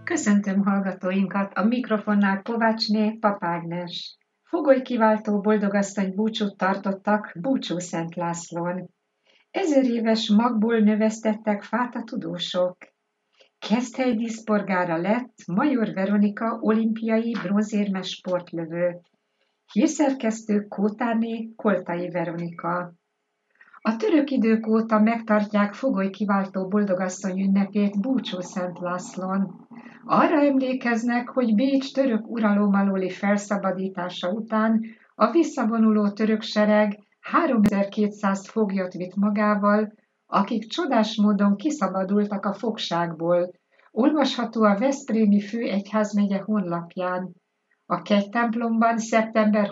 Köszöntöm hallgatóinkat, a mikrofonnál Kovácsné Papágnes. Fogolykiváltó boldogasszony búcsút tartottak Búcsú Szent Lászlón. 1000 éves magból növesztettek fát a tudósok. Keszthely díszpolgára lett Major Veronika olimpiai bronzérmes sportlövő. Hírszerkesztő Kótáné Koltai Veronika. A török idők óta megtartják fogolykiváltó boldogasszony ünnepét Búcsú Szent Lászlón. Arra emlékeznek, hogy Bécs török uralom alóli felszabadítása után a visszavonuló török sereg 3200 foglyot vitt magával, akik csodás módon kiszabadultak a fogságból. Olvasható a Veszprémi főegyházmegye honlapján. A kegytemplomban szeptember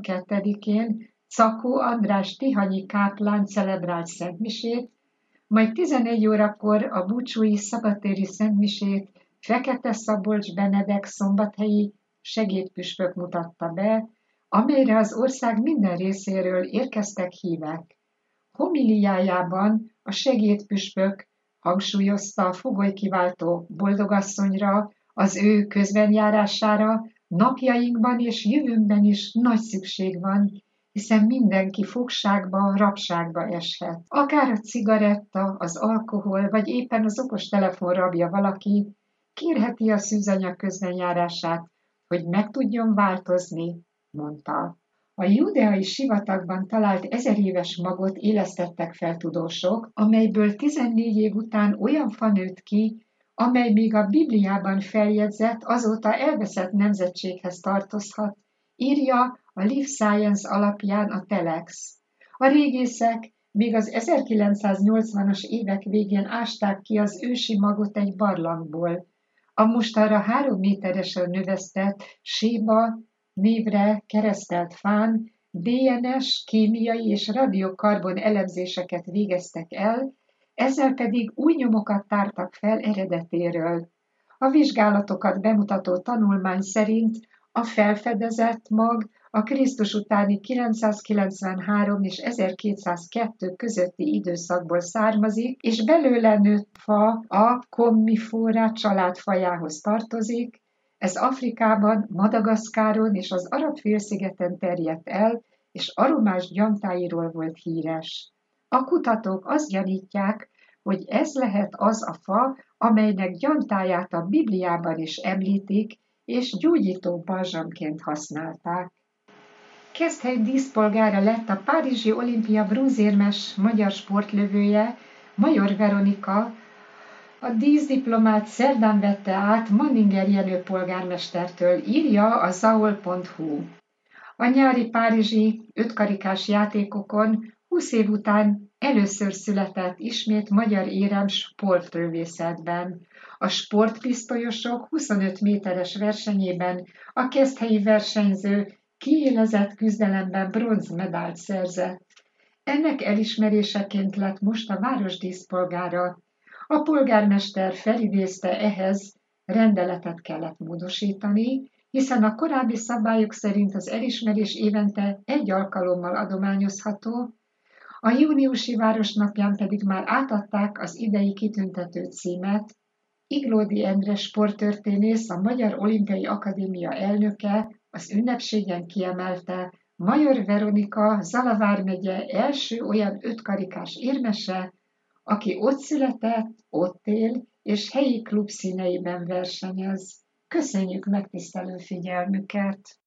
22-én Czakó András tihanyi káplán celebrált szentmisét, majd 11 órakor a búcsúi szabadtéri szentmisét Fekete Szabolcs Benedek szombathelyi segédpüspök mutatta be, amelyre az ország minden részéről érkeztek hívek. Homiliájában a segédpüspök hangsúlyozta a fogolykiváltó boldogasszonyra, az ő közbenjárására napjainkban és jövőnkben is nagy szükség van, hiszen mindenki fogságba, rabságba eshet. Akár a cigaretta, az alkohol, vagy éppen az okostelefon rabja valaki, kérheti a szűzanyag közbenjárását, hogy meg tudjon változni, mondta. A júdeai sivatagban talált 1000 éves magot élesztettek fel tudósok, amelyből 14 év után olyan fa nőtt ki, amely még a Bibliában feljegyzett, azóta elveszett nemzetséghez tartozhat, írja a Life Science alapján a Telex. A régészek még az 1980-as évek végén ásták ki az ősi magot egy barlangból. A mostanra 3 méteresen növesztett séba névre keresztelt fán DNS, kémiai és radiokarbon elemzéseket végeztek el, ezzel pedig új nyomokat tártak fel eredetéről. A vizsgálatokat bemutató tanulmány szerint a felfedezett mag a Krisztus utáni 993 és 1202 közötti időszakból származik, és belőle nőtt fa a Commifora családfajához tartozik. Ez Afrikában, Madagaszkáron és az Arab-félszigeten terjedt el, és aromás gyantáiról volt híres. A kutatók azt gyanítják, hogy ez lehet az a fa, amelynek gyantáját a Bibliában is említik, és gyógyító balzsamként használták. Keszthely díszpolgára lett a Párizsi Olimpia bronzérmes magyar sportlövője, Major Veronika. A díszdiplomát szerdán vette át Manninger Jenő polgármestertől, írja a zaol.hu. A nyári párizsi 5 karikás játékokon 20 év után először született ismét magyar érem sportlövészetben. A sportpisztolyosok 25 méteres versenyében a keszthelyi versenyző kiélezett küzdelemben bronzmedált szerzett. Ennek elismeréseként lett most a város díszpolgára. A polgármester felidézte ehhez, rendeletet kellett módosítani, hiszen a korábbi szabályok szerint az elismerés évente 1 alkalommal adományozható, a júniusi városnapján pedig már átadták az idei kitüntető címet. Iglódi Endre sporttörténész, a Magyar Olimpiai Akadémia elnöke az ünnepségen kiemelte, Major Veronika Zala vármegye első olyan 5 karikás érmese, aki ott született, ott él, és helyi klub színeiben versenyez. Köszönjük megtisztelő figyelmüket!